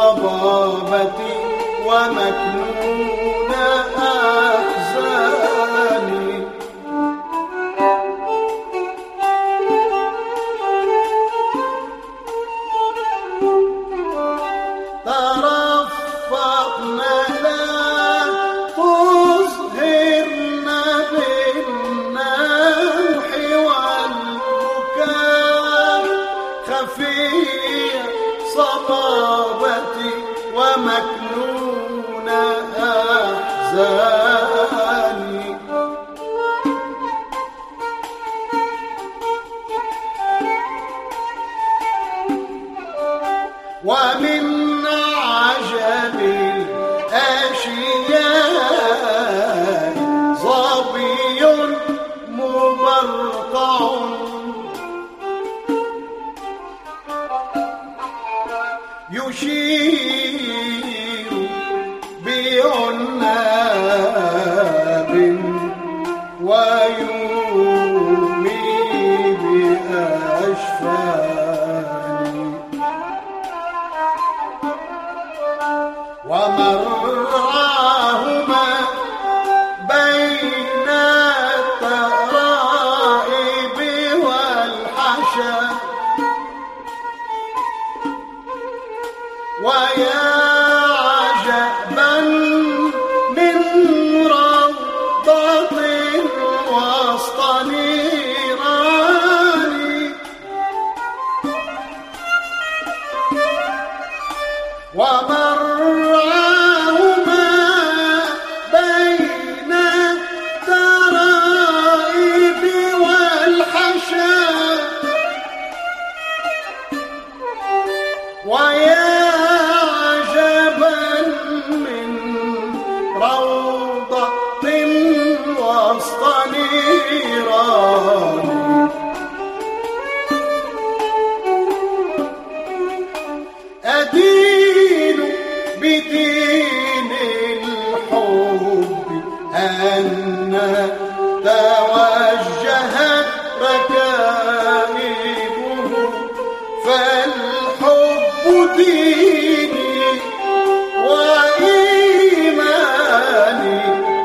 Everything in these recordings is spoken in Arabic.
صبابتي ومكنون أحزاني. ترفقنا لا تظهرن بالنوح والبكاء خفي صبابتي ومكنون أحزاني. ومن عجب الأشياء ظبي مبرقع يشير بعناب ويومي بأشفاني. ومرعاهما بين الترائب والحشا. ويا عجبا من روضة وسط نيران. ومرعاهما بين الترائب والحشا. ويا عجبا من روضة وسط نيران. أدين بدين الحب أن توجهت ركائبه فالحب ديني وإيماني.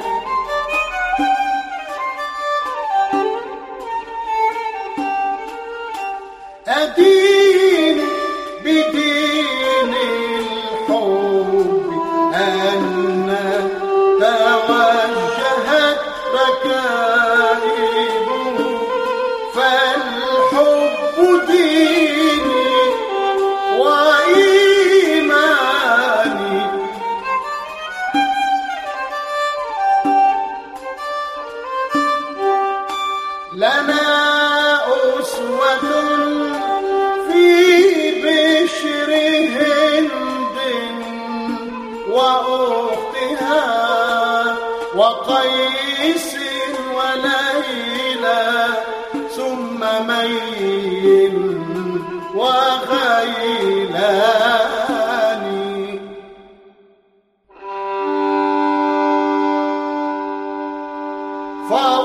أدين بدين الحب أن توجهت ركائبه فالحب ديني وإيماني. لنا أسوة في بشر هند وأختها وقيس وليلى ثم مي وغيلان.